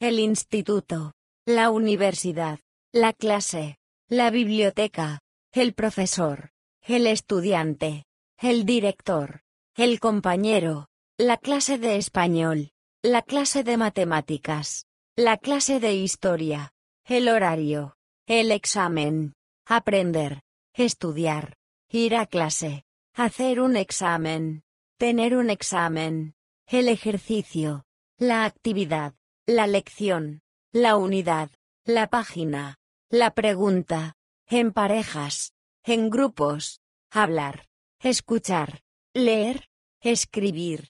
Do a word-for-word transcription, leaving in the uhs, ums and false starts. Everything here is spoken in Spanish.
el instituto, la universidad, la clase, la biblioteca, el profesor, el estudiante, el director, el compañero, la clase de español, la clase de matemáticas, la clase de historia, el horario, el examen, aprender, estudiar, ir a clase, hacer un examen, tener un examen, el ejercicio, la actividad, la lección, la unidad, la página, la pregunta, en parejas, en grupos, hablar, escuchar, leer, escribir,